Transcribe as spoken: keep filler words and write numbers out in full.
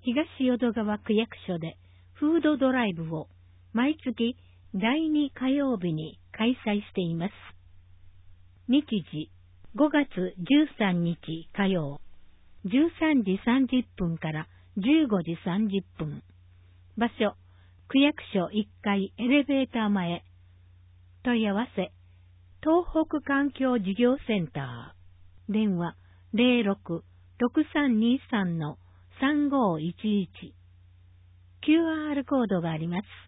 東淀川区役所でフードドライブを毎月だいに火曜日に開催しています。日時ごがつじゅうさんにち火曜、じゅうさんじさんじゅっぷんからじゅうごじさんじゅっぷん。場所、区役所いっかいエレベーター前。問い合わせ、東北環境事業センター。電話ゼロろく ろくさんにさん さんごいちいち。キューアール コードがあります。